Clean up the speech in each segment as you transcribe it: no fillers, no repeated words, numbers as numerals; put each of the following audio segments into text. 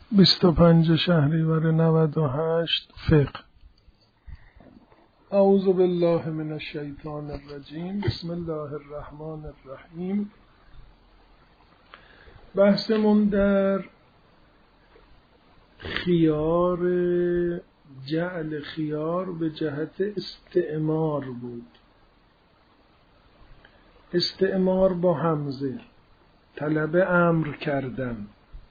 25 شهریور 98 فقه. اعوذ بالله من الشیطان الرجیم. بسم الله الرحمن الرحیم. بحثمون در خیار، جعل خیار به جهت استعمار بود. استعمار با همزه، طلب امر کردن.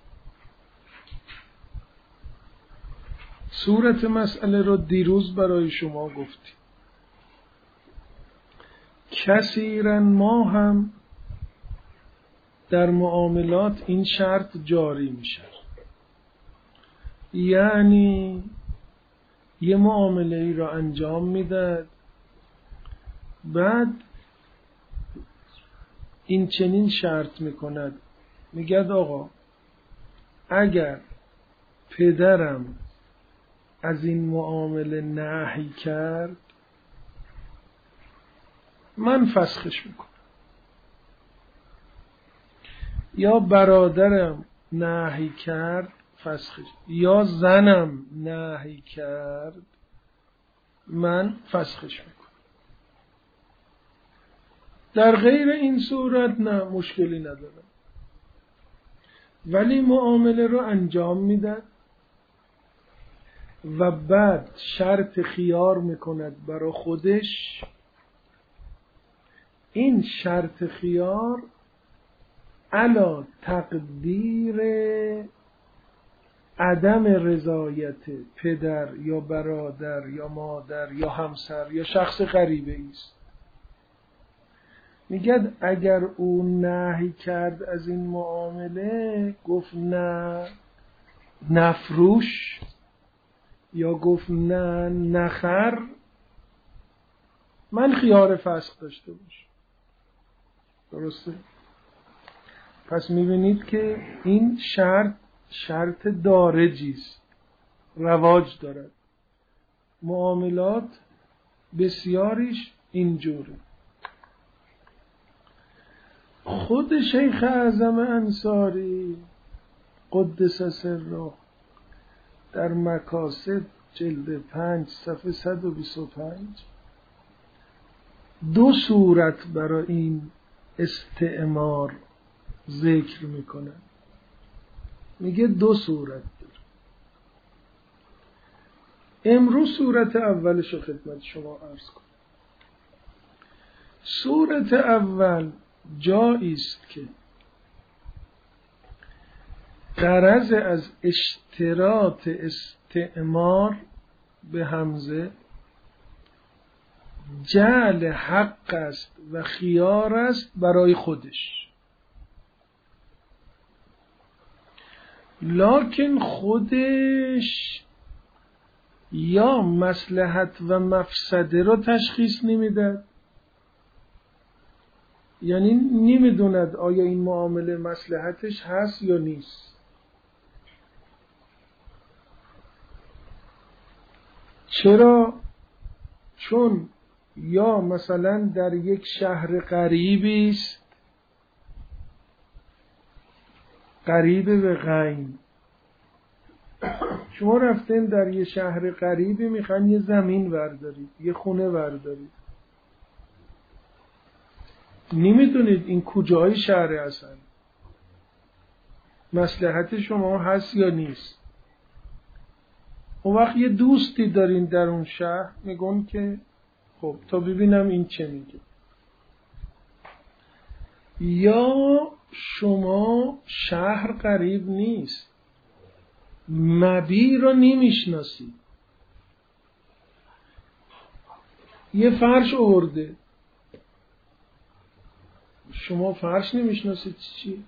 صورت مسئله رو دیروز برای شما گفتیم. کثیرا ما هم در معاملات این شرط جاری میشه، یعنی یه معامله ای را انجام میداد، بعد این چنین شرط میکند، میگه آقا اگر پدرم از این معامله نهی کرد من فسخش میکنم، یا برادرم نهی کرد فسخش، یا زنم نهی کرد من فسخش میکنم. در غیر این صورت نه، مشکلی ندارم. ولی معامله رو انجام میدن و بعد شرط خیار میکند برای خودش. این شرط خیار علا تقدیر عدم رضایت پدر یا برادر یا مادر یا همسر یا شخص غریبه است. میگه اگر او نهی کرد از این معامله، گفت نه نفروش یا گفت نه نخر، من خیار فسخ داشته باشم. درسته؟ پس میبینید که این شرط دارجی است، رواج دارد. معاملات بسیاریش اینجوره. خود شیخ اعظم انصاری قدس سره در مکاسب جلد 5 صفحه 125 دو صورت برای این استعمار ذکر میکنه. میگه دو صورت داره. امروز صورت اولش رو خدمت شما عرض کنم. صورت اول جایی است که غرض از اشتراط استعمار به همزه جعل حق است و خیار است برای خودش، لکن خودش یا مصلحت و مفسده رو تشخیص نمیدهد، یعنی نمیدوند آیا این معامله مصلحتش هست یا نیست. چرا؟ چون یا مثلا در یک شهر غریبی است، غریب به غین. شما رفتین در یه شهر غریبی، میخواین یه زمین بردارید، یه خونه بردارید، نمیدونید این کجای شهر اصلا، مصلحت شما هست یا نیست. اون وقت یه دوستی دارین در اون شهر، میگن که خب تا ببینم این چه میگه. یا شما شهر قریب نیست، مبی رو نمیشناسید، یه فرش آورده، شما فرش نمیشناسید چی؟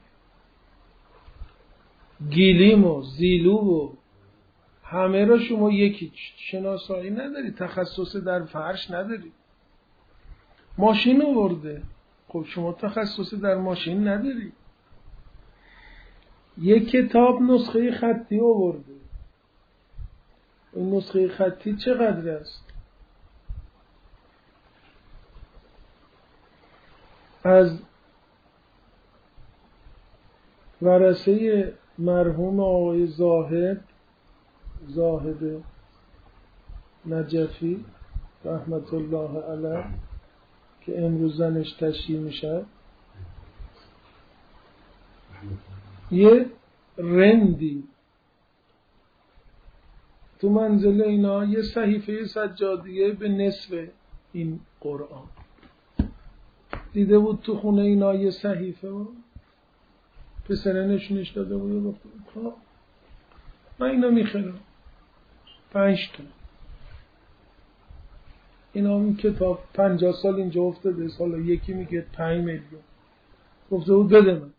گیلیم و زیلو و همه را شما یکی شناسایی نداری، تخصص در فرش نداری. ماشین آورده، خب شما تخصص در ماشین نداری. یک کتاب نسخه خطی آورده، این نسخه خطی چقدر است؟ از ورثه مرحوم آقای زاهد نجفی رحمت الله علیه که امروز زنش تشییع میشه، یه رندی تو منزل اینا یه صحیفه سجادیه به نصف این قرآن دیده بود تو خونه اینا، یه صحیفه پسره نشونش داده بود، گفت من اینا میخرم 5 تا. اینا این کتاب 50 سال اینجا افتاده، سالا یکی میگه 5 میلیون. گفته بود بده من،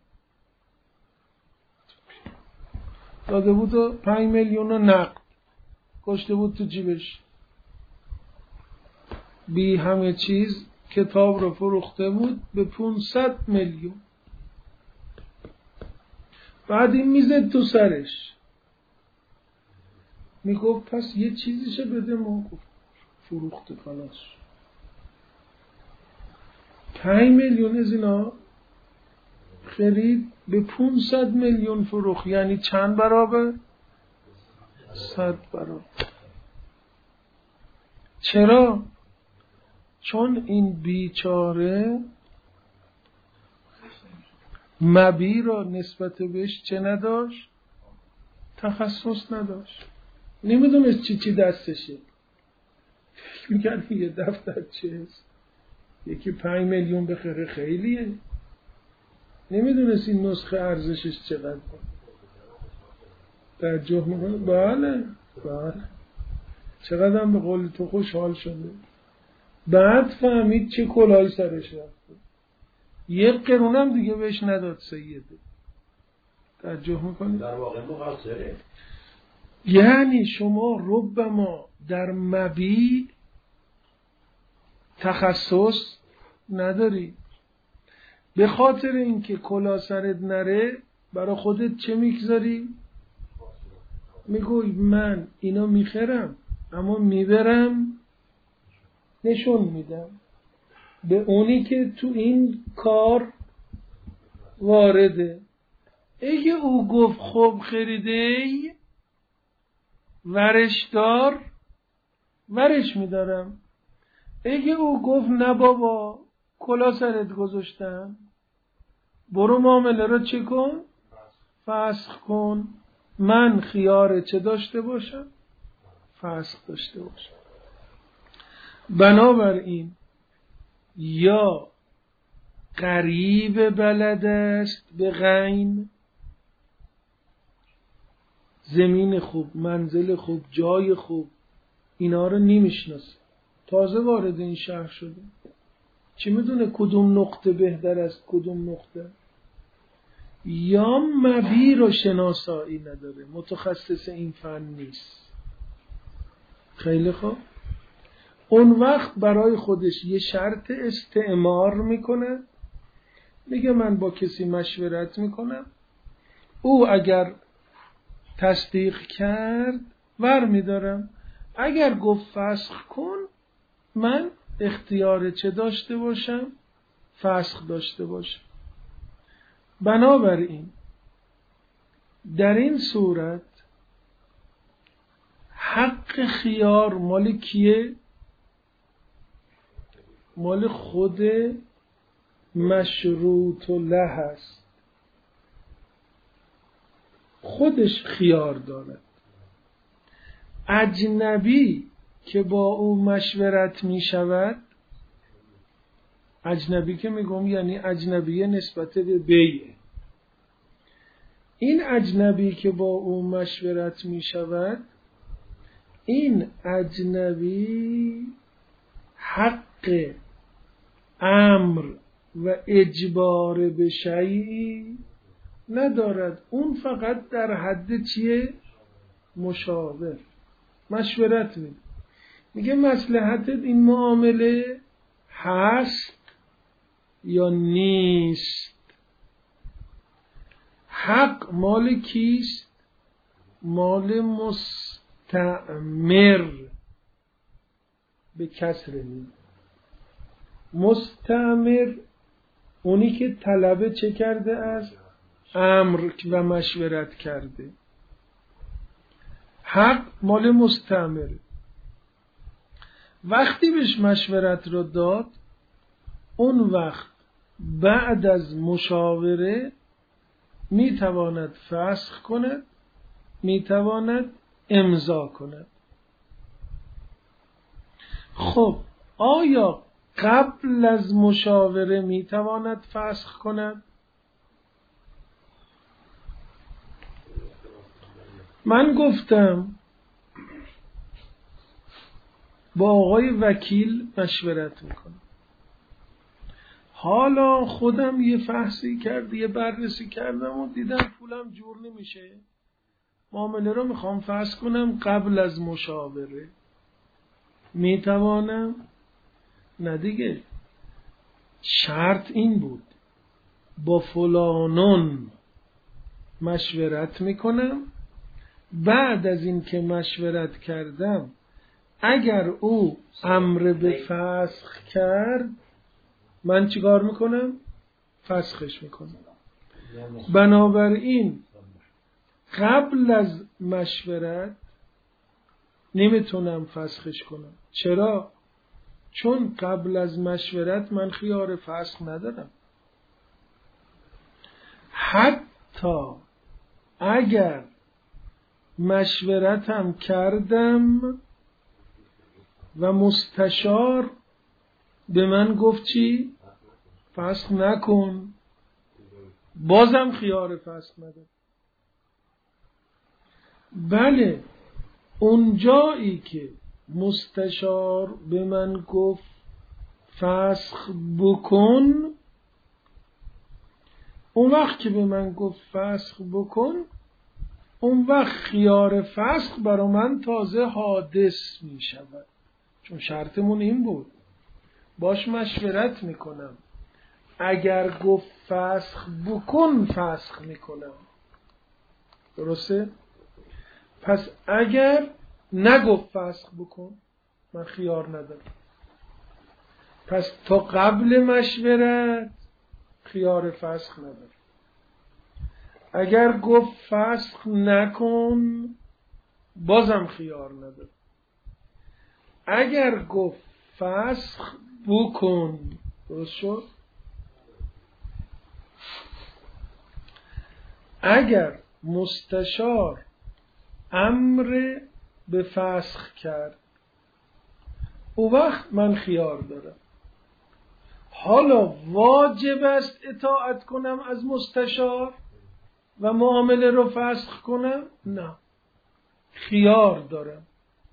داده بود و 5 میلیون رو نقد کشته بود تو جیبش، بی همه چیز کتاب رو فروخته بود به 500 میلیون. بعد این میزد تو سرش میگفت پس یه چیزیشه بده ما. گفت فروخته خلاص. 5 میلیون از اینا خرید به 500 میلیون فروخت، یعنی چند برابر؟ 100 برابر. چرا؟ چون این بیچاره مبی را نسبت بهش چه نداشت؟ تخصص نداشت، نمیدونست چی دستشه. فکر میکرد یه دفتر چه هست، یکی 5 میلیون بخره خیلیه، نمیدونست این نسخه ارزشش چقدر بود. توجه میکنه؟ بله چقدر هم به قول تو خوشحال شده. بعد فهمید چه کلاهی سرش رفته، 1 قرونم دیگه بهش نداد سیده. توجه میکنی؟ در واقع مقصره. یعنی شما ربما در مبی تخصص نداری، به خاطر اینکه کلاه سرت نره برای خودت چه میگذاری؟ میگوی من اینا میخرم اما میبرم نشون میدم به اونی که تو این کار وارده. اگه او گفت خب خریده ورش دار، ورش میدارم. اگه او گفت نه بابا کلا سرت گذاشتم، برو معامله رو چه کن؟ فسخ کن. من خیار چه داشته باشم؟ فسخ داشته باشم. بنابراین یا قریب بلد است به غین، زمین خوب، منزل خوب، جای خوب، اینا رو نمیشناسه، تازه وارد این شهر شده، چی میدونه کدوم نقطه بهتر است کدوم نقطه. یا مبی رو شناسایی نداره، متخصص این فن نیست. خیلی خوب، اون وقت برای خودش یه شرط استعمار میکنه، میگه من با کسی مشورت میکنم، او اگر تصدیق کرد ور میدارم، اگر گفت فسخ کن من اختیار چه داشته باشم؟ فسخ داشته باشم. بنابراین در این صورت حق خیار مال کیه؟ مال خود مشروط له هست، خودش خیار دارد. اجنبی که با او مشورت می شود، اجنبی که میگم یعنی اجنبی نسبت به بیعه، این اجنبی که با او مشورت می شود، این اجنبی حق امر و اجبار به شیئی ندارد، اون فقط در حد چیه؟ مشاور، مشورت میده، میگه مصلحت این معامله هست یا نیست. حق مال کیست؟ مال مستعمر، به کسر میم. مستعمر اونی که طلب چه کرده است؟ امر و مشورت کرده. حق مال مستعمره. وقتی بهش مشورت رو داد، اون وقت بعد از مشاوره میتواند فسخ کند، میتواند امضا کند. خب آیا قبل از مشاوره میتواند فسخ کند؟ من گفتم با آقای وکیل مشورت میکنم. حالا خودم یه فحصی کرد، یه بررسی کردم و دیدم پولم جور نمیشه، معامله رو میخوام فسخ کنم قبل از مشاوره. میتوانم؟ نه دیگه، شرط این بود با فلانون مشورت میکنم، بعد از این که مشورت کردم اگر او امر به فسخ کرد من چیکار میکنم؟ فسخش میکنم. بنابراین قبل از مشورت نمیتونم فسخش کنم. چرا؟ چون قبل از مشورت من خیار فسخ ندارم. حتی اگر مشورتم کردم و مستشار به من گفت چی؟ فسخ نکن، بازم خیار فسخ ندارم. بله، اون جایی که مستشار به من گفت فسخ بکن، اون وقت که به من گفت فسخ بکن، اون وقت خیار فسخ برای من تازه حادث می شود. چون شرطمون این بود باش مشورت میکنم، اگر گفت فسخ بکن فسخ میکنم. درسته؟ پس اگر نگفت فسخ بکن من خیار ندارم. پس تا قبل مشورت خیار فسخ ندارم. اگر گفت فسخ نکن بازم خیار ندارم. اگر گفت فسخ بکن، درست شد؟ اگر مستشار امر به فسخ کرد او وقت من خیار دارم. حالا واجب است اطاعت کنم از مستشار و معامله رو فسخ کنم؟ نه، خیار دارم.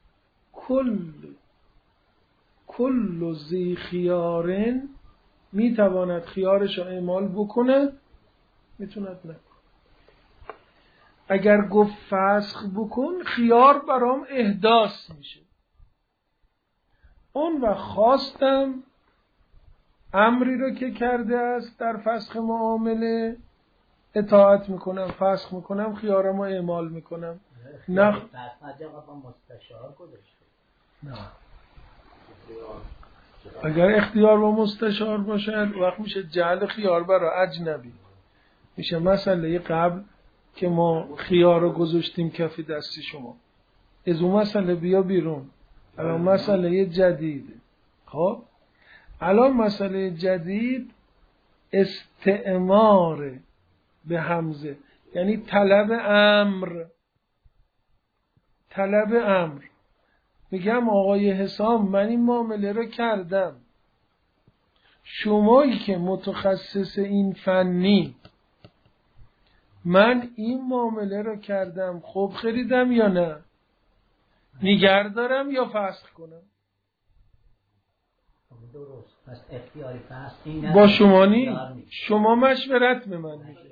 کل ذی خیارن میتواند خیارش رو اعمال بکند، میتوند نکند. اگر گفت فسخ بکن خیار برام احداث میشه. اون و خواستم امری رو که کرده است در فسخ معامله اطاعت میکنم، فسخ میکنم، خیارم رو اعمال میکنم. نه اگر اختیار با مستشار باشد وقت میشه جعل خیار برای اجنبی. میشه مسئله قبل که ما خیار رو گذاشتیم کف دستی شما، از اون مسئله بیا بیرون. الان مسئله جدیده. خب الان مسئله جدید استعمار به همزه، یعنی طلب امر. میگم آقای حسام من این معامله رو کردم، شمایی که متخصص این فنی من این معامله رو کردم، خب خریدم یا نه؟ نگه دارم یا فسخ کنم؟ درست. پس اختیاری فسخ با شما شما مشورت به من میگه.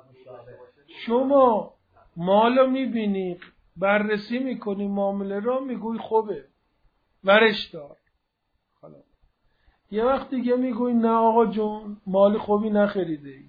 شما مالو میبینی بررسی میکنی معامله رو میگوی خوبه ورش دار. خلاص یه وقت دیگه میگوی نه آقا جون مال خوبی نخریده ای،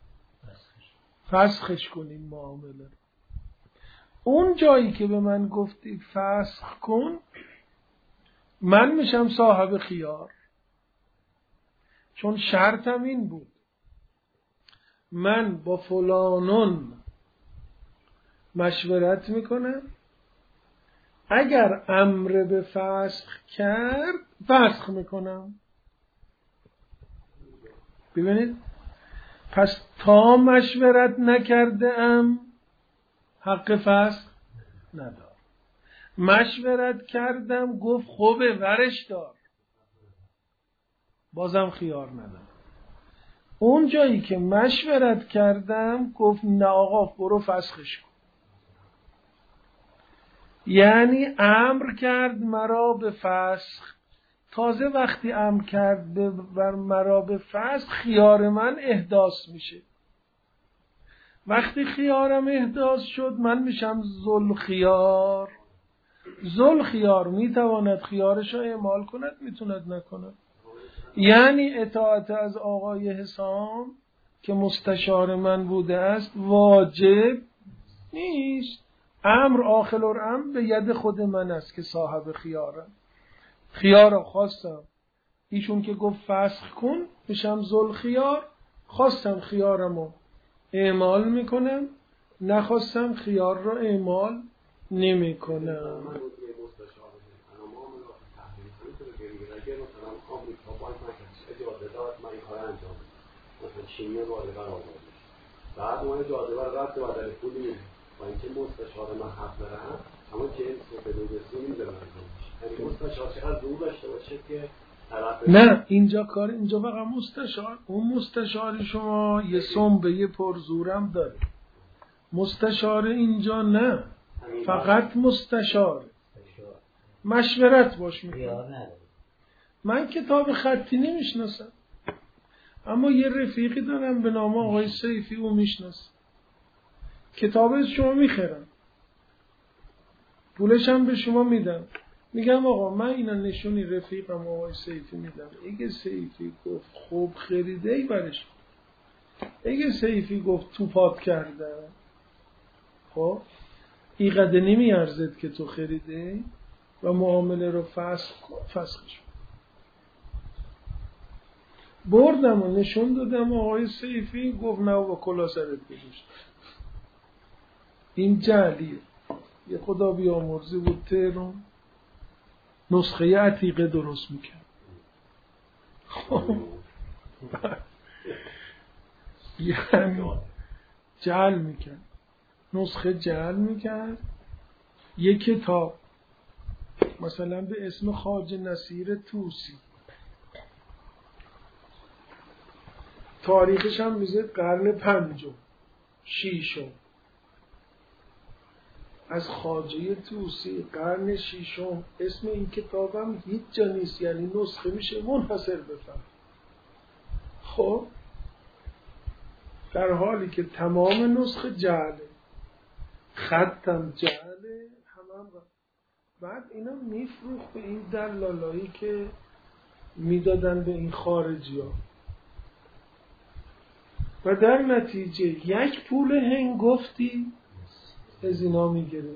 فسخش کنیم معامله رو. اون جایی که به من گفتی فسخ کن من میشم صاحب خیار، چون شرطم این بود من با فلانون مشورت میکنم، اگر امر به فسخ کرد فسخ میکنم. ببینید، پس تا مشورت نکرده ام حق فسخ ندار. مشورت کردم گفت خوبه ورش دار، بازم خیار ندارم. اون جایی که مشورت کردم گفت نه آقا برو فسخش کن، یعنی امر کرد مرا به فسخ. تازه وقتی امر کرد بر مرا به فسخ خیار من احداث میشه. وقتی خیارم احداث شد من میشم ذوالخیار. ذوالخیار میتواند خیارش را اعمال کند، میتوند نکند. یعنی اطاعت از آقای حسام که مستشار من بوده است واجب نیست. امر آخر الامر به ید خود من است که صاحب خیارم. خیار خواستم، ایشون که گفت فسخ کن میشم ذوالخیار. خواستم خیارمو اعمال میکنم، نخواستم خیار را اعمال نمیکنم. بعد اون جاده بر رفت و در پول میده و اینکه مستشار من حق دارم اما جنس به دوستی نمیدارم. یعنی مستشار چقدر دور داشته باشه که نه اینجا کار، اینجا فقط مستشار. اون مستشار شما یه سنبه یه پرزورم داره، مستشار اینجا نه، فقط مستشار مشورت باش میکنه. من کتاب خطی نمیشناسم، اما یه رفیقی دارم به نام آقای سیفی، او میشناسه. کتاب از شما میخرم، پولش هم به شما میدم، میگم آقا من اینا نشونی رفیقم آقای سیفی میدم. اگه سیفی گفت خوب خریده ای برش، اگه سیفی گفت تو پات کرده، خب اینقدر نمیارزد که تو خریده و معامله رو فسخش. بردم و نشون دادم آقای سیفی گفت نه با کلا سرت گذاشت. این جعلیه. یه خدا بیامرزی بود تهران نسخه عتیقه درست میکرد. یعنی جعل میکرد، نسخه جعل میکرد. یه کتاب مثلا به اسم خواجه نصیر طوسی، تاریخش هم میزه قرن 5 6، از خواجه طوسی قرن 6. اسم این کتابم هیچ جا نیست، یعنی نسخه میشه منحصر بفهم. خب در حالی که تمام نسخه جعله، خطم جعله، همم بعد اینا میفروخت به این دلالایی که میدادن به این خارجی ها و در نتیجه یک پول هنگفتی از اینا میگیره.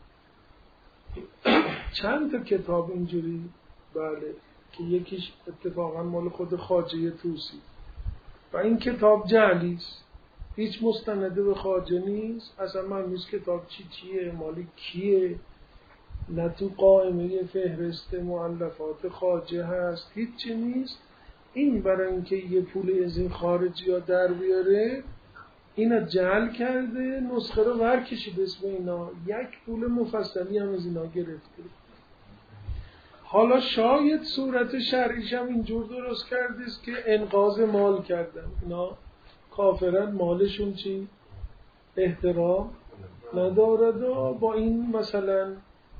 چند تا کتاب اینجوری، بله، که یکیش اتفاقا مال خود خواجه طوسی و این کتاب جعلیست، هیچ مستنده به خواجه نیست، اصلا من نیست کتاب چیه، مالی کیه، نه تو قائمه فهرست مؤلفات خواجه هست، هیچی نیست. این برای اینکه یه پول از این خارجی ها در بیاره اینا جعل کرده، نسخه رو ورکشید اسم اینا، یک پول مفصلی هم از اینا گرفته. حالا شاید صورت شرعیش هم اینجور درست کرده است که انقاذ مال کردن، اینا کافرن، مالشون چی؟ احترام ندارد و با این مثلا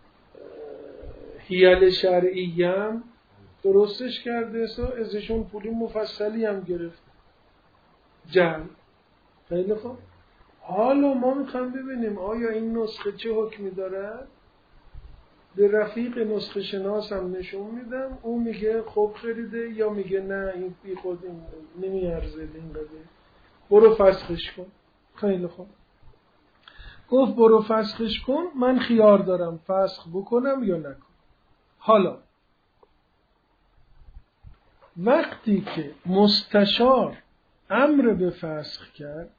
حیل شرعی هم درستش کرده است و ازشون پولی مفصلی هم گرفت، جعل. خیلی خوب، حالا ما میخوایم ببینیم آیا این نسخه چه حکمی دارد. به رفیق نسخه شناس هم نشون میدم، اون میگه خوب خریده یا میگه نه این بی خود نمیارزه این قدر، برو فسخش کن. خیلی خوب، گفت برو فسخش کن، من خیار دارم فسخ بکنم یا نکنم. حالا وقتی که مستشار امر به فسخ کرد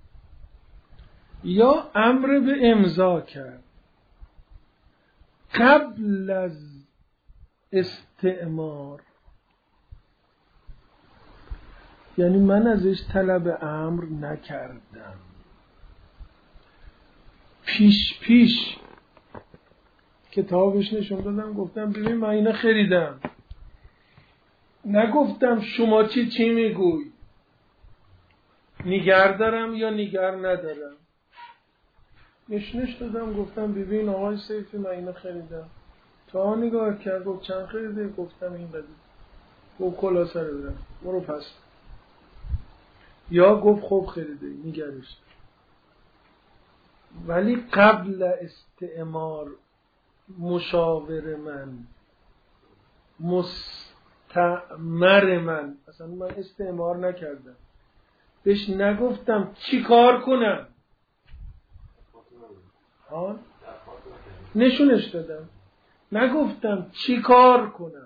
یا امر به امضا کرد قبل از استعمار، یعنی من ازش طلب امر نکردم، پیش کتابش نشون دادم، گفتم ببین من اینو خریدم، نگفتم شما چی میگوی، نگر دارم یا نگر ندارم. نشونش دادم، گفتم ببین آقای سیفی من اینو خریدم. تا نگاه کرد، گفت چند خریده؟ گفتم این قدر. گفت کلا سر برم برو پس. یا گفت خوب خریده نگرش. ولی قبل استعمار مشاور من، مستعمر من، اصلا من استعمار نکردم، بهش نگفتم چی کار کنم، نشونش دادم، نگفتم چی کار کنم،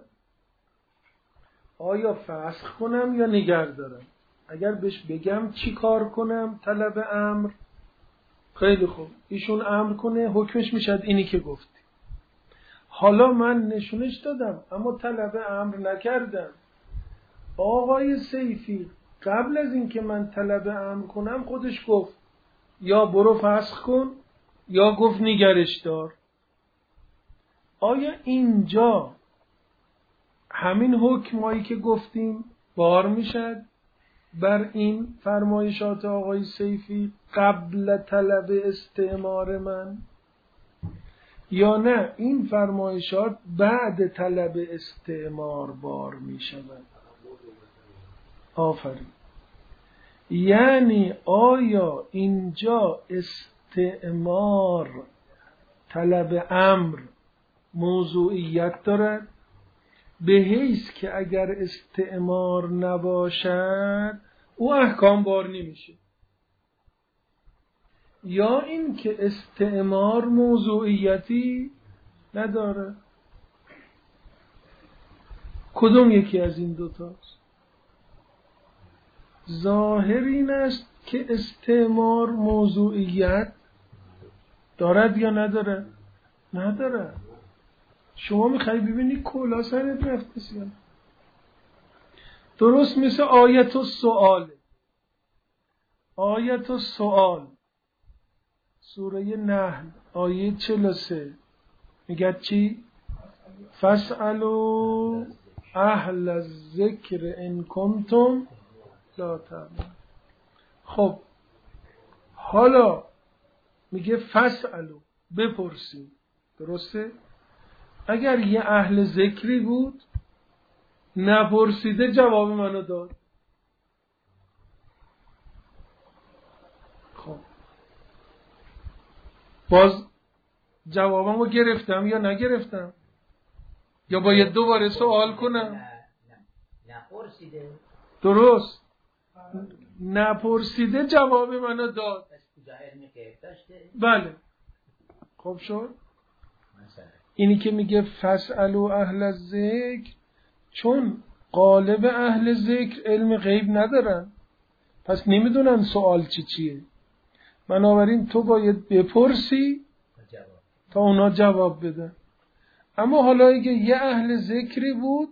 آیا فسخ کنم یا نگر دارم. اگر بهش بگم چی کار کنم طلب امر، خیلی خوب ایشون امر کنه، حکمش میشد اینی که گفتی. حالا من نشونش دادم اما طلب امر نکردم. آقای سیفی قبل از اینکه من طلب امر کنم خودش گفت یا برو فسخ کن یا گفت نگرش دار. آیا اینجا همین حکمایی که گفتیم بار میشد بر این فرمایشات آقای سیفی قبل طلب استعمار من، یا نه این فرمایشات بعد طلب استعمار بار می شود؟ آفرین. یعنی آیا اینجا استعمار طلب امر موضوعیت دارد به حیث که اگر استعمار نباشد او احکام بار نمیشه، یا این که استعمار موضوعیتی نداره؟ کدوم یکی از این دوتاست؟ ظاهر این است که استعمار موضوعیت دارد یا نداره؟ نداره. شما میخوایی ببینی کلا سرت رفته سیان. درست مثل آیت السؤال. آیت السؤال سوره نحل آیه 43 میگه چی؟ فاسألوا اهل الذکر ان کنتم لا تعلمون. خب حالا میگه فاسألوا، بپرسید. درسته؟ اگر یه اهل ذکری بود نپرسیده جواب منو داد. خب باز جوابمو گرفتم یا نگرفتم؟ یا باید دوباره سوال کنم؟ نپرسیده. درست، نپرسیده جواب منو داد. بله. خب شد. اینی که میگه فاسألوا اهل الذکر، چون غالب اهل ذکر علم غیب ندارن پس نمیدونن سوال چیه، بنابراین تو باید بپرسی تا اونا جواب بدن. اما حالا اگه یه اهل ذکری بود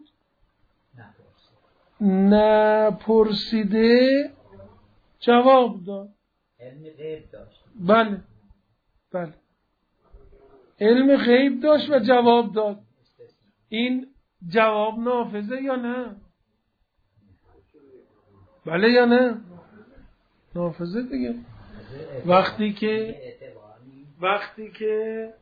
نپرسیده جواب داد، علم غیب داشت. بله علم غیب داشت و جواب داد. این جواب نافذه یا نه؟ بله یا نه؟ نافذه دیگه. وقتی که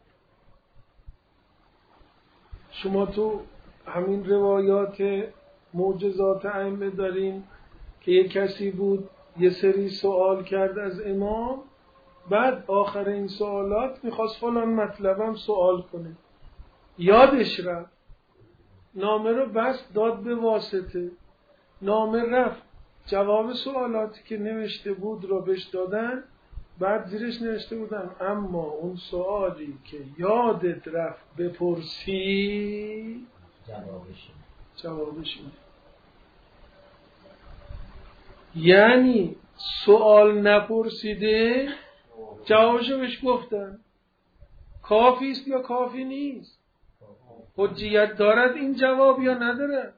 شما تو همین روایات معجزات ائمه دارین که یک کسی بود یه سری سوال کرد از امام، بعد آخر این سوالات میخواست فلان مطلبم سوال کنه، یادش رفت، نامه رو بس داد به واسطه، نامه رفت، جواب سوالاتی که نوشته بود رو بهش دادن، بعد زیرش نوشته بودن اما اون سوالی که یادت رفت بپرسی جوابش اینه. یعنی سوال نپرسیده جوابشو بهش گفتن. کافی است یا کافی نیست؟ حجیت دارد این جواب یا ندارد؟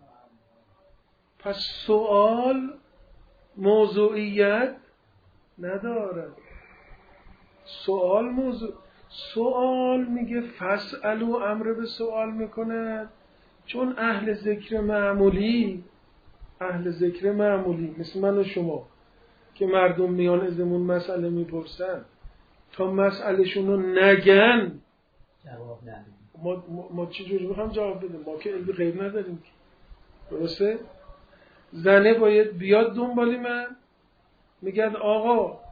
پس سوال موضوعیت ندارد. سوال میگه فاسألو، امر به سوال میکند. چون اهل ذکر معمولی مثل من و شما که مردم میان ازمون مسئله میپرسن تا مسئلهشون رو نگن جواب ندیم. ما چجوری میخوام جواب بدیم؟ ما که علم غیب نداریم. درسته؟ زنه باید بیاد دنبالی من میگن آقا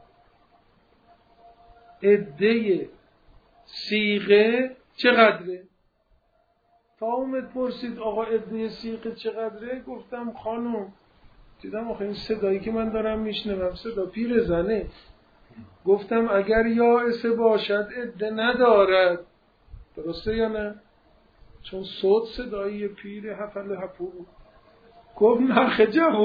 عده صیغه چقدره؟ تا اومد پرسید آقا عده صیغه چقدره؟ گفتم خانم دیدم آخه این صدایی که من دارم میشنوم صدا پیر زنه. گفتم اگر یائسه باشد عده ندارد. درسته یا نه؟ چون صوت صدایی پیر حفل حپو. گفت نخ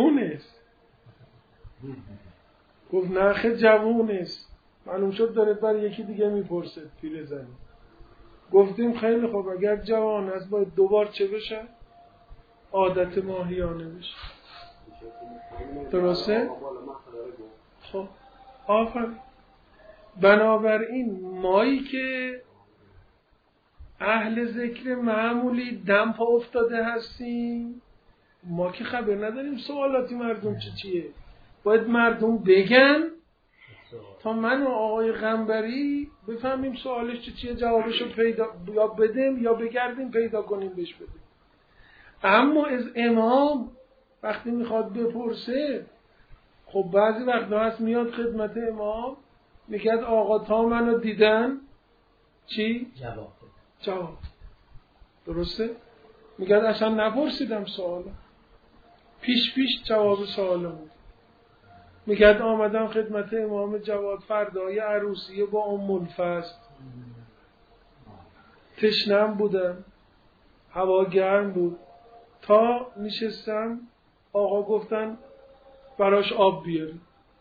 جوون است. معلوم شد داره بر یکی دیگه میپرسه پیر زنی. گفتیم خیلی خوب اگر جوان است باید دوبار چه بشه؟ عادت ماهیانه بشه. درسته؟ خب آفرین. بنابراین مایی که اهل ذکر معمولی دم پا افتاده هستیم، ما که خبر نداریم سوالاتی مردم چیه. باید مردم بگن تا من و آقای غنبری بفهمیم سوالش چیه، جوابشو پیدا یا بدیم یا بگردیم پیدا کنیم بهش بدیم. اما از امام وقتی میخواد بپرسه، خب بعضی وقتا هست میاد خدمت امام میگه آقا تا منو دیدن چی؟ جواب. درسته؟ میگه اصلا نپرسیدم سوالو، پیش جواب سوالمو. میگه آمدم خدمت امام جواد فردای عروسی با ام الفضل، تشنم بودم، هوا گرم بود، تا نشستم آقا گفتن براش آب بیاری.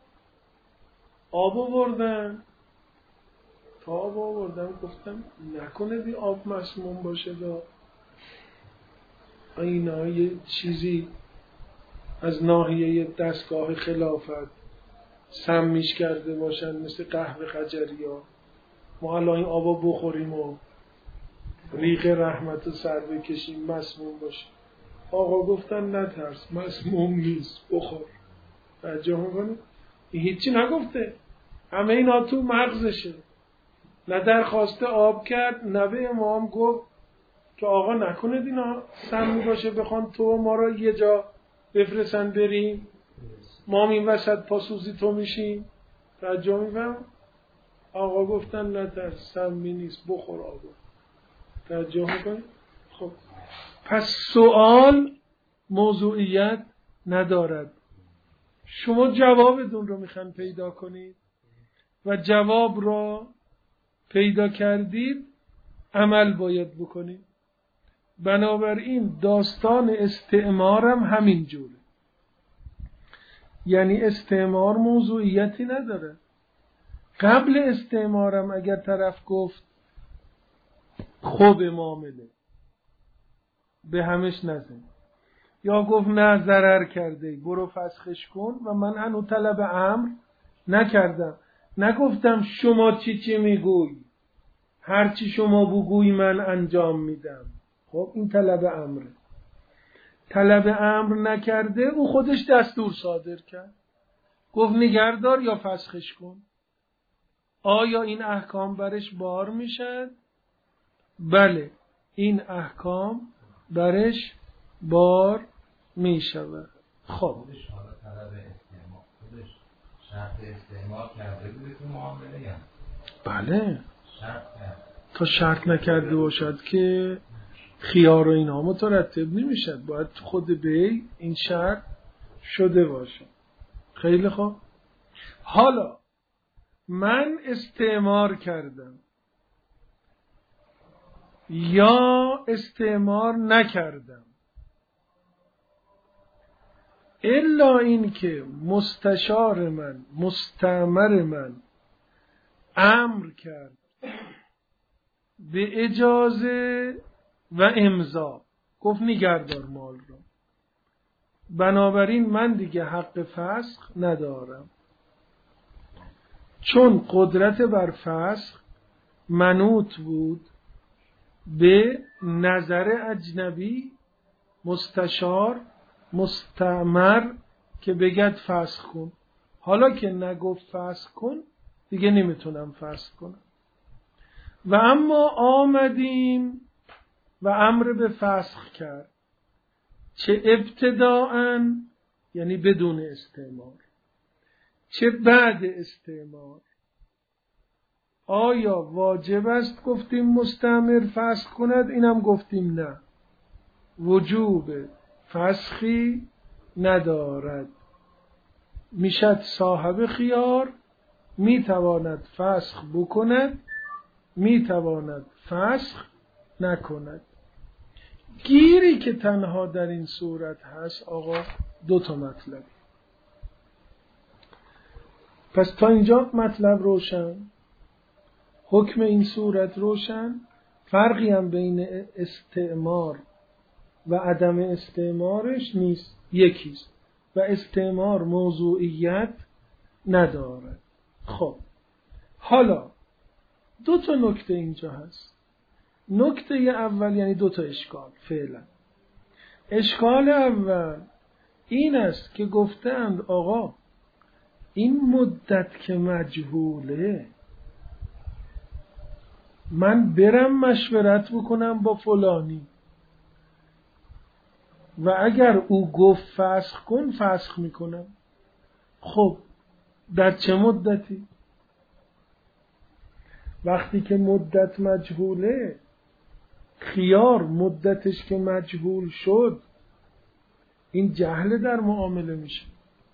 آب آوردن. تا آب آوردن گفتم نکنه دی آب مسموم باشه دا اینا یه چیزی از ناحیه دستگاه خلافت سمیش کرده باشن مثل قهوه خجری ها. ما الان این آبا بخوریم و ریق رحمت سر بکشیم مسموم باشه. آقا گفتن نترس مسموم نیست بخور. توجه میکنی؟ هیچی نگفته، همه اینا تو مغزشه. نه درخواست آب کرد نه به امام گفت که آقا نکنه اینا سمی باشه بخوان تو ما را یه جا بفرستن بریم ما این وسط پاسوزی تو میشیم. توجه میکنم؟ آقا گفتن نترس سمی نیست بخور آقا. توجه میکنی؟ خب پس سوال موضوعیت ندارد. شما جوابتون رو میخوان پیدا کنید و جواب رو پیدا کردید عمل باید بکنید. بنابراین داستان استعمارم همین جوره. یعنی استعمار موضوعیتی نداره. قبل استعمارم اگر طرف گفت خوب معامله به همش نزن، یا گفت نه ضرر کرده برو فسخش کن و من هنوز طلب امر نکردم، نگفتم شما چی میگوی، هر چی شما بگوی من انجام میدم. خب این طلب امره. طلب امر نکرده او خودش دستور صادر کرد، گفت نگهدار یا فسخش کن. آیا این احکام برش بار میشن؟ بله این احکام برش بار میشود. خب خودش حالا طلب استعمار خودش شرط استعمار کرده بوده تو معامله یا؟ بله شرط کرد. تا شرط نکرده باشد که خیار و اینا مترتب نمیشد، باید خود بی این شرط شده باشه. خیلی خوب. حالا من استعمار کردم یا استعمار نکردم، الا این که مستشار من، مستعمر من امر کرد به اجازه و امضا، گفت نگهدار مال رو، بنابراین من دیگه حق فسخ ندارم، چون قدرت بر فسخ منوط بود به نظر اجنبی، مستشار، مستعمر که بگد فسخ کن. حالا که نگفت فسخ کن دیگه نمیتونم فسخ کنم. و اما آمدیم و امر به فسخ کرد، چه ابتداءً یعنی بدون استعمار، چه بعد استعمار. آیا واجب است گفتیم مستعمر فسخ کند؟ اینم گفتیم نه، وجوب فسخی ندارد. میشد صاحب خیار، میتواند فسخ بکند، میتواند فسخ نکند. گیری که تنها در این صورت هست آقا دو تا مطلب. پس تا اینجا مطلب روشن، حکم این صورت روشن، فرقی هم بین استعمار و عدم استعمارش نیست، یکیست و استعمار موضوعیت نداره. خب حالا دو تا نکته اینجا هست. نکته اول یعنی دو تا اشکال فعلا. اشکال اول این است که گفتند آقا این مدت که مجهوله، من برم مشورت بکنم با فلانی و اگر او گفت فسخ کن فسخ میکنم. خب در چه مدتی؟ وقتی که مدت مجهوله، خیار مدتش که مجهول شد، این جهل در معامله میشه.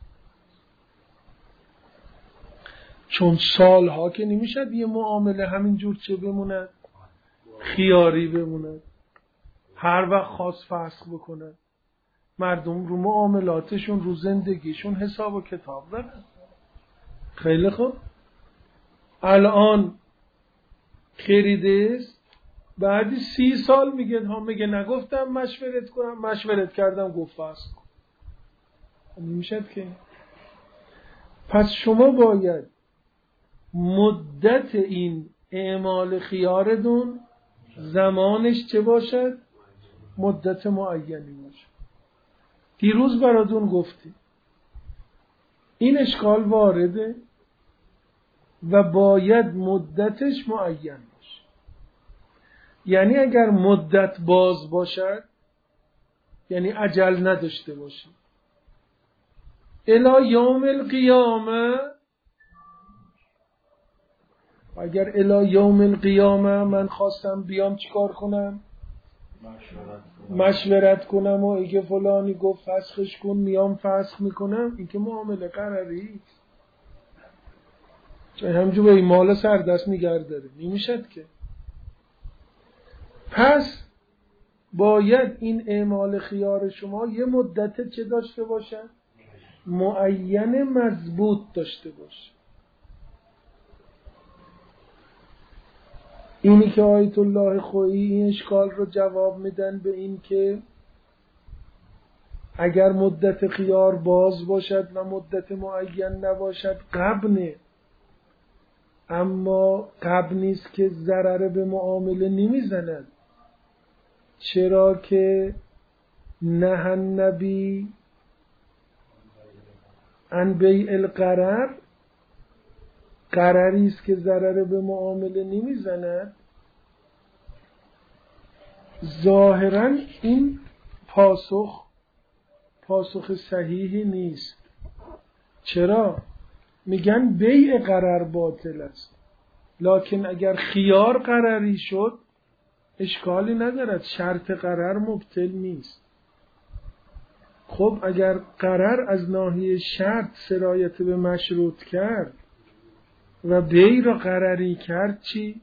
چون سالها که نمیشد یه معامله همینجور چه بموند، خیاری بموند، هر وقت خواست فسخ بکنه. مردم رو معاملاتشون، رو زندگیشون حساب و کتاب دارن. خیلی خوب، الان خریده است، بعدی 30 سال میگه نگفتم مشورت کنم، مشورت کردم گفت فسخ کن. نمیشد که. پس شما باید مدت این اعمال خیاردون زمانش چه باشد؟ مدت معینی باشد. دیروز براتون گفتیم این اشکال وارده و باید مدتش معین باشه. یعنی اگر مدت باز باشد یعنی اجل نداشته باشه، الی یوم القیامه. اگر الی یوم القیامه من خواستم بیام چیکار کنم؟ مشورت کنم و اگه فلانی گفت فسخش کن میام فسخ میکنم، این که معامله قراری همجور به این مال سر دست نگرداره نمیشد که. پس باید این اعمال خیار شما یه مدت چه داشته باشه؟ معین مضبوط داشته باشه. اینی که آیت الله خویی این اشکال رو جواب میدن به این که اگر مدت خیار باز باشد و مدت معین نباشد قبنه، اما قبل نیست که ضرر به معامله نمیزند. چرا که نه النبی عن بیع القرر، قرری است که ضرر به معامله نمیزند. ظاهرا این پاسخ صحیحی نیست. چرا؟ میگن بیع قرر باطل است، لکن اگر خیار قرری شد اشکالی ندارد، شرط قرر مبطل نیست. خب اگر قرر از ناحیه شرط سرایت به مشروط کرد و بیع را قرری کرد چی؟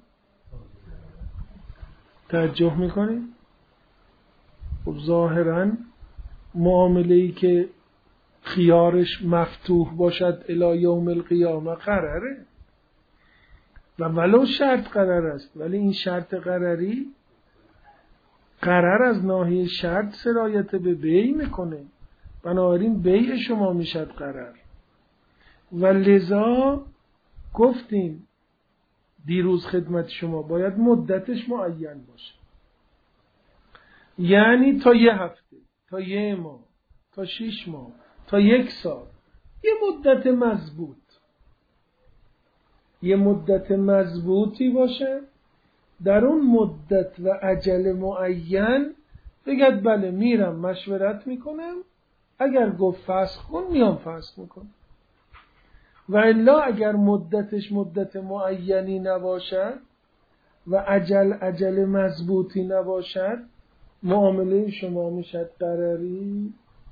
توجه میکنید؟ خب ظاهرا معامله‌ای که خیارش مفتوح باشد الی یوم القیامه قراره و ولو شرط قرار است، ولی این شرط قراری قرار از ناحیه شرط سرایت به بیع میکنه، بنابراین بیع شما میشد قرار. و لذا گفتیم دیروز خدمت شما باید مدتش معین باشه، یعنی تا 1 هفته، تا 1 ماه، تا 6 ماه، تا 1 سال، یه مدت مضبوط، یه مدت مضبوطی باشه. در اون مدت و اجل معین بگد بله میرم مشورت میکنم، اگر گفت فسخ کن میام فسخ میکنم. و الا اگر مدتش مدت معینی نباشد و اجل مضبوطی نباشد، معامله شما میشد قراری،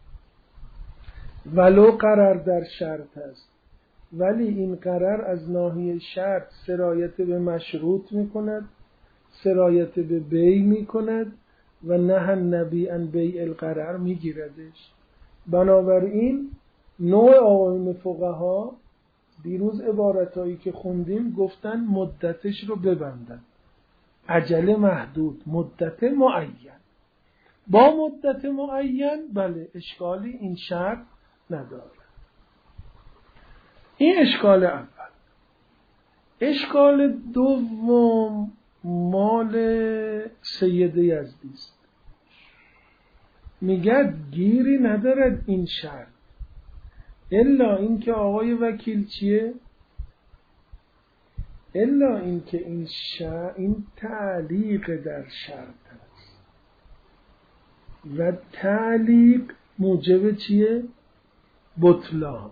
ولو قرار در شرط است، ولی این قرار از ناحیه شرط سرایت به مشروط میکند، سرایت به بیع میکند و نه النبی عن بیع القرار میگیردش. بنابراین نوع آقایون فقها دیروز عبارتایی که خوندیم گفتن مدتش رو ببندن، اجل محدود، مدت معین. با مدت معین بله اشکالی این شرط نداره. این اشکال اول. اشکال دوم مال سید یزدی است. میگه گیری ندارد این شرط، الا اینکه آقای وکیل چیه؟ الا اینکه این تعلیق در شرط است و تعلیق موجب چیه؟ بطلان.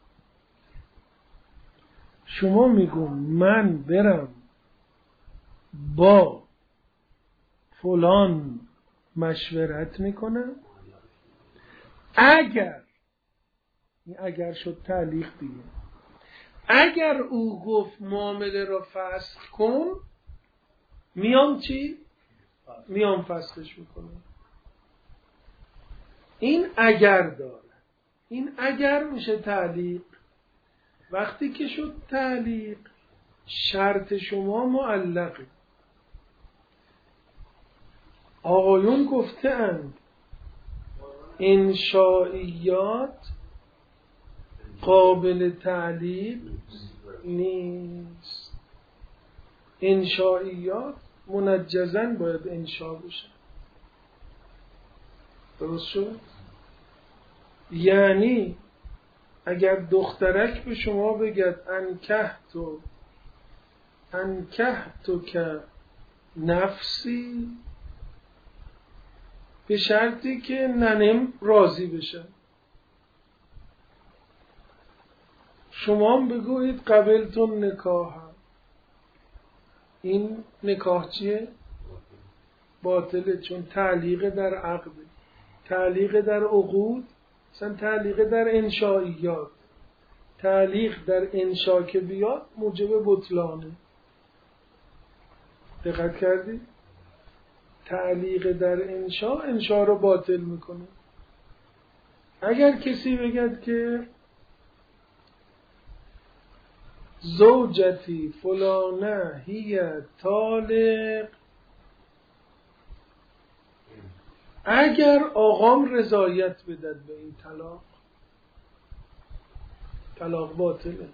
شما میگم من برم با فلان مشورت میکنم، اگر شد تعلیق دیگه، اگر او گفت معامله را فسخ کن، میام چی؟ میام فسخش میکنم. این اگر داره، این اگر میشه تعلیق. وقتی که شد تعلیق شرط شما معلقه. آقایون گفتند انشائیات قابل تعلیق نیست. انشائیات منجزاً باید انشا بشه. درست شد؟ یعنی اگر دخترک به شما بگد انکحتو که نفسی، به شرطی که ننم راضی بشه، شما هم بگویید قبلتون نکاح، این نکاح چیه؟ باطله، چون تعلیق در عقد، تعلیق در عقود، مثلا تعلیق در انشائیات، تعلیق در انشا که بیاد موجب بطلانه. دقت کردی؟ تعلیق در انشا رو باطل میکنه. اگر کسی بگد که زوجتی فلانه هی طالق، اگر آقام رضایت بدد به این طلاق باطله.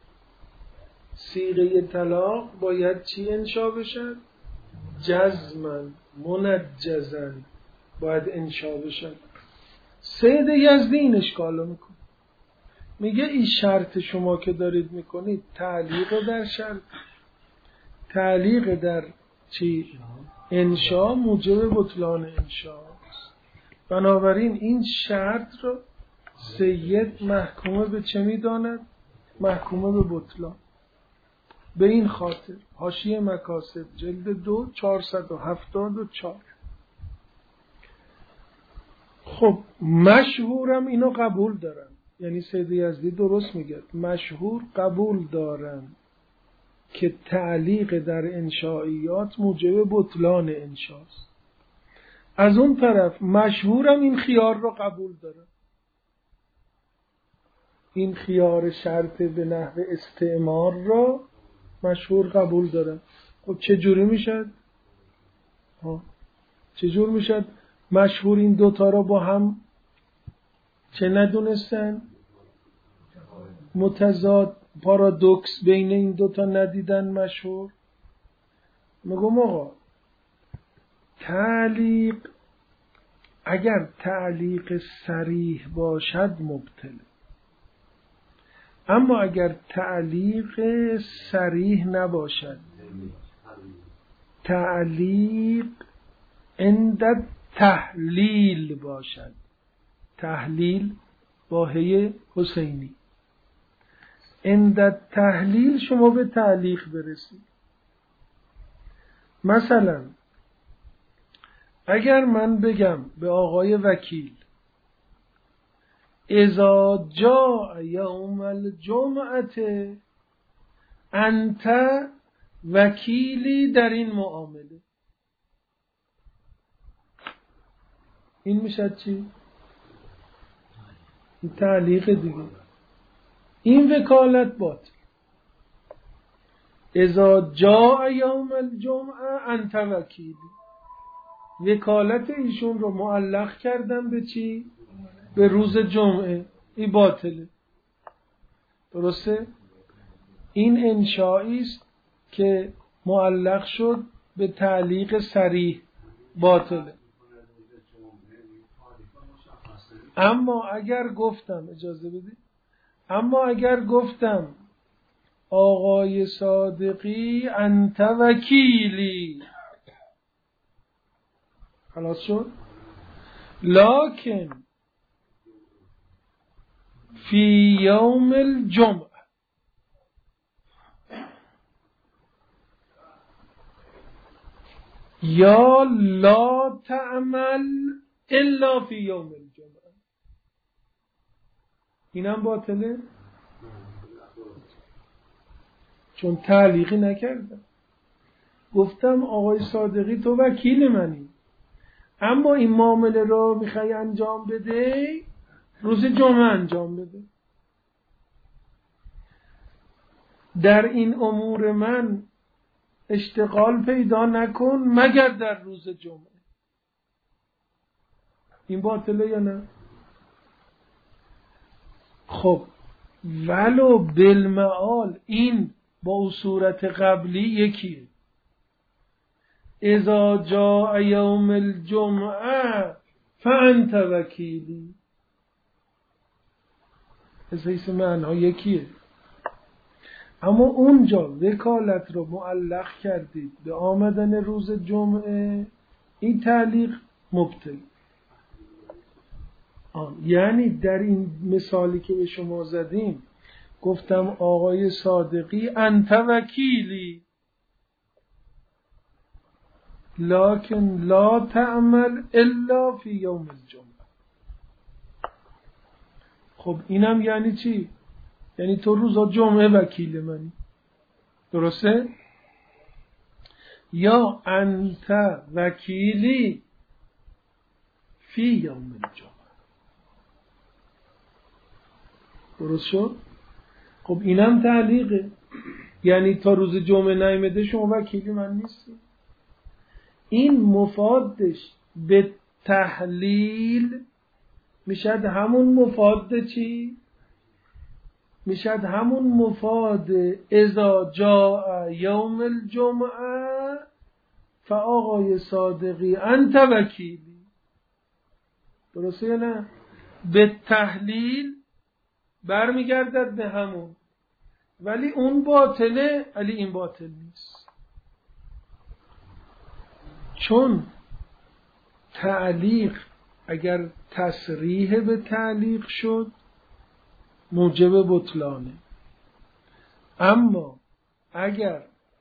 صیغه طلاق باید چی انشا بشد؟ جزمن منجزن باید انشا بشد. سید یزدی این اشکالو میکنه، میگه این شرط شما که دارید میکنید تعلیق در شرط، تعلیق در چی؟ انشا موجب بطلان انشا. بنابراین این شرط رو سید محکومه به چه میداند؟ محکومه به بطلان. به این خاطر حاشیه مکاسب جلد 2 474. خب مشهورم اینو قبول دارن، یعنی سید یزدی درست میگه، مشهور قبول دارن که تعلیق در انشائیات موجب بطلان انشاست. از اون طرف مشهورم این خیار رو قبول دارن. این خیار شرط به نحو استعمار را مشهور قبول دارن. خب چجوری میشد؟ چجور میشد مشهور این دوتا را با هم چه ندونستن؟ متضاد، پارادوکس بین این دوتا ندیدن مشهور. میگم آقا تعلیق اگر تعلیق صریح باشد مبطل، اما اگر تعلیق صریح نباشد، تعلیق عند تحلیل باشد، تحلیل با هی حسینی، عند تحلیل شما به تعلیق برسید. مثلا اگر من بگم به آقای وکیل اذا جاء یوم الجمعه انت وکیلی در این معامله، این میشه چی؟ این تعلیق دیگه، این وکالت باطل. اذا جاء یوم الجمعه انت وکیلی، وکالت ایشون رو معلق کردم به چی؟ به روز جمعه، این باطله. درسته؟ این انشایی است که معلق شد به تعلیق صریح، باطله. اما اگر گفتم، اجازه بدید، اما اگر گفتم آقای صادقی انت وکیلی، خلاص شد. لکن فی یوم الجمعه یا لا تعمل الا فی یوم الجمعه، اینم باطله چون تعلیقی نکردم. گفتم آقای صادقی تو وکیل منی، اما این معامله رو میخوای انجام بده روز جمعه انجام بده. در این امور من اشتغال پیدا نکن مگر در روز جمعه. این باطله یا نه؟ خب ولو بالمعال این با صورت قبلی یکیه. اذا جاء یوم الجمعه فانت وکیلی، اساس معنی یکیه. اما اونجا وکالت رو معلق کردید به آمدن روز جمعه، این تعلیق مبطل. یعنی در این مثالی که به شما زدیم گفتم آقای صادقی انت وکیلی لکن لا تعمل الا فی یوم الجمعه. خب اینم یعنی چی؟ یعنی تو روز جمعه وکیل منی، درسته؟ یا انت وکیلی فی یوم الجمعه، درست شد؟ خب اینم تعلیقه، یعنی تا روز جمعه نیامده شما وکیل من نیستی. این مفادش به تحلیل میشد همون مفاد چی؟ میشد همون مفاد اذا جاء یوم الجمعه فآقای صادقی انت وکیلی، درسته یا نه؟ به تحلیل برمیگردد به همون، ولی اون باطله ولی این باطل نیست. چون تعلیق اگر تصریح به تعلیق شد موجب بطلانه، اما اگر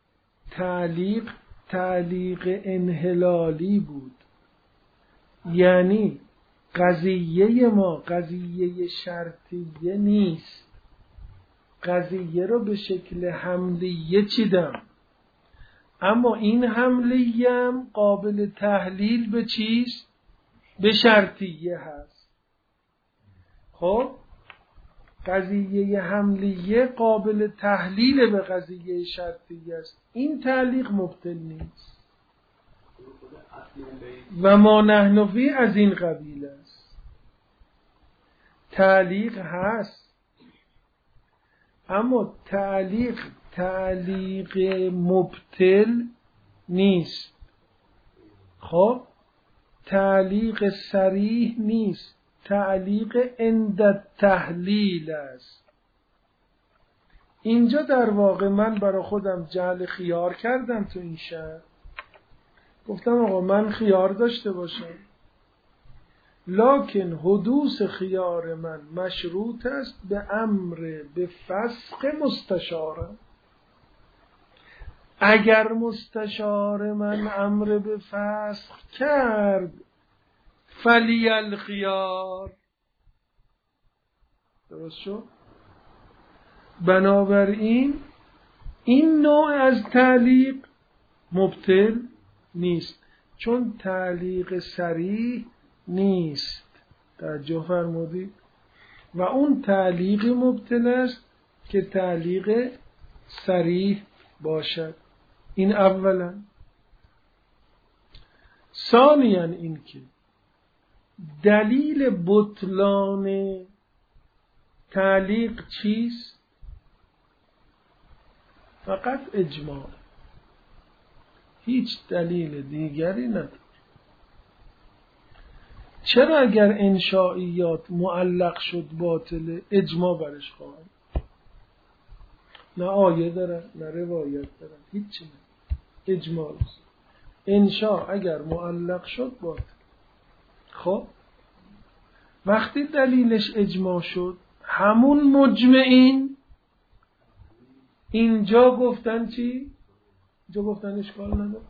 تعلیق انحلالی بود، یعنی قضیه ما قضیه شرطیه نیست، قضیه رو به شکل حملیه چیدم، اما این حملیه هم قابل تحلیل به چیست؟ به شرطیه هست. خب قضیه حملیه قابل تحلیل به قضیه شرطیه است. این تعلیق مبطل نیست و ما نحن فی از این قبیل است. تعلیق هست، اما تعلیق مبطل نیست. خب تعلیق صریح نیست، تعلیق عند تحلیل است. اینجا در واقع من برای خودم جعل خیار کردم تو این شرط. گفتم آقا من خیار داشته باشم، لکن حدوث خیار من مشروط است به امر به فسخ مستشارم. اگر مستشار من امر به فسخ کرد فلی الخیار. درست شد؟ بنابراین این نوع از تعلیق مبطل نیست، چون تعلیق صریح نیست. توجه فرمودید؟ و اون تعلیق مبطل است که تعلیق صریح باشد. این اولا. ثانیاً این که دلیل بطلان تعلیق چیست؟ فقط اجماع، هیچ دلیل دیگری نداره. چرا اگر انشائیات معلق شد باطله؟ اجماع برش خواهد. نه آیه دارن نه روایت دارن، هیچی نه، اجماع است. انشاء اگر معلق شد باطل. خب وقتی دلیلش اجماع شد، همون مجمعین اینجا گفتن چی؟ اینجا گفتن اشکال نداره.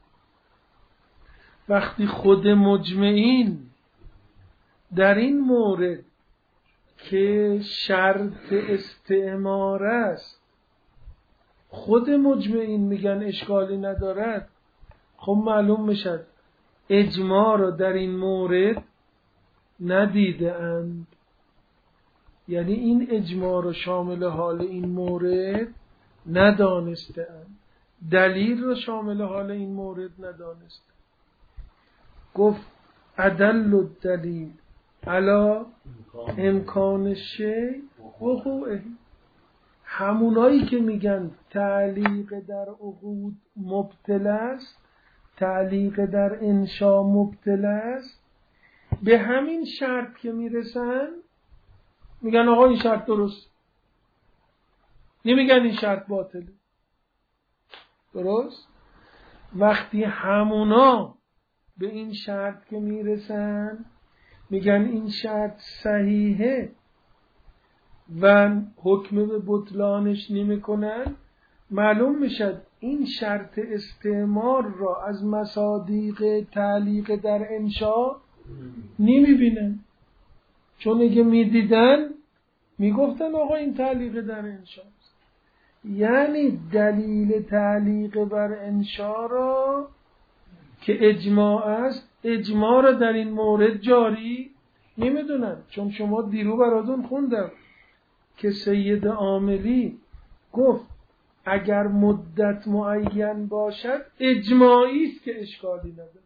وقتی خود مجمعین در این مورد که شرط استعمار است، خود مجمعین میگن اشکالی ندارد، خب معلوم میشد اجماع را در این مورد ندیده اند. یعنی این اجماع را شامل حال این مورد ندانسته اند، دلیل را شامل حال این مورد ندانسته. گفت ادل الدلیل علی امکان شیء وقوعه. همونایی که میگن تعلیق در عقود مبطل است، تعلیق در انشاء مبطل است، به همین شرط که میرسن میگن آقا این شرط درست، نمیگن این شرط باطله. درست؟ وقتی همونا به این شرط که میرسن میگن این شرط صحیحه و حکم به بطلانش نمیکنن، معلوم میشد این شرط استعمار را از مصادیق تعلیق در انشاء نمیبینن. چون اگه میدیدن میگفتن آقا این تعلیق در انشاء است. یعنی دلیل تعلیق بر انشاء را که اجماع است، اجماع را در این مورد جاری نمیدونن. چون شما دیرو براتون خوندم که سید عاملی گفت اگر مدت معین باشد اجماعی است که اشکالی نداره.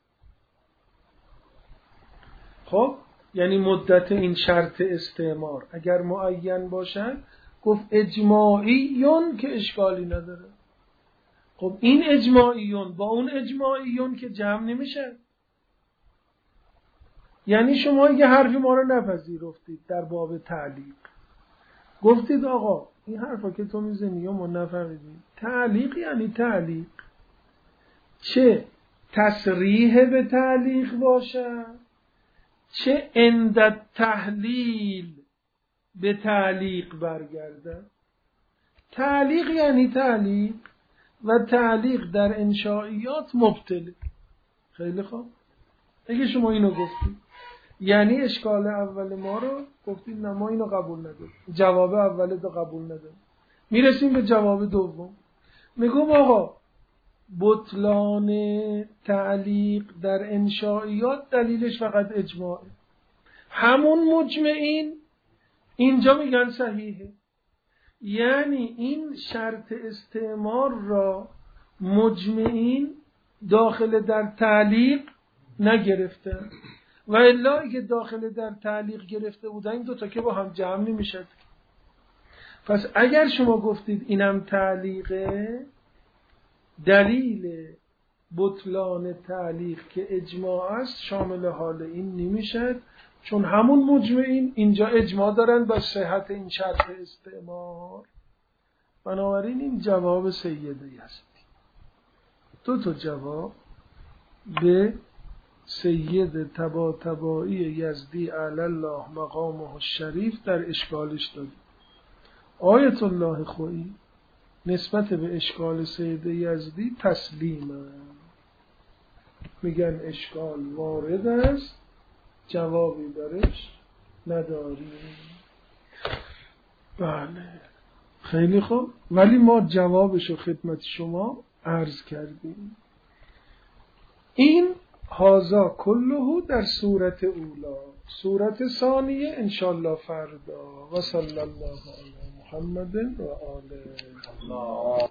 خب یعنی مدت این شرط استعمار اگر معین باشد، گفت اجماعیون که اشکالی نداره. خب این اجماعیون با اون اجماعیون که جمع نمیشه. یعنی شما یه حرفی ما رو نپذیرفتید در باب تعلیق، گفتید آقا این حرفا که تو میزنی ما نفهمیدیم. تعلیق یعنی تعلیق، چه تصریح به تعلیق باشه، چه عند تحلیل به تعلیق برگرده. تعلیق یعنی تعلیق و تعلیق در انشائیات مبطله. خیلی خوب، اگه شما اینو گفتید یعنی اشکال اول ما رو گفتید نه ما اینو قبول نداریم، جواب اول رو قبول نداریم. میرسیم به جواب دوم، میگم آقا بطلان تعلیق در انشائیات دلیلش فقط اجماعه. همون مجمعین اینجا میگن صحیحه. یعنی این شرط استعمار را مجمعین داخل در تعلیق نگرفتن و الا اگه داخل در تعلیق گرفته بودن این دوتا که با هم جمع نمیشد. پس اگر شما گفتید اینم تعلیقه، دلیل بطلان تعلیق که اجماع است شامل حال این نمیشد، چون همون مجمعین اینجا اجماع دارن با صحت این شرط استعمار. بنابراین این جواب سید یزدی. دو تا جواب به سید طباطبایی یزدی علی الله مقامه الشریف در اشکالش دادیم. آیت الله خویی نسبت به اشکال سید یزدی تسلیمه، میگن اشکال وارد است، جوابی درش نداریم. بله خیلی خوب، ولی ما جوابشو خدمت شما عرض کردیم. این هازا کلهو در صورت اولا. صورت ثانیه انشالله فردا. و صلی الله علی محمد و آله.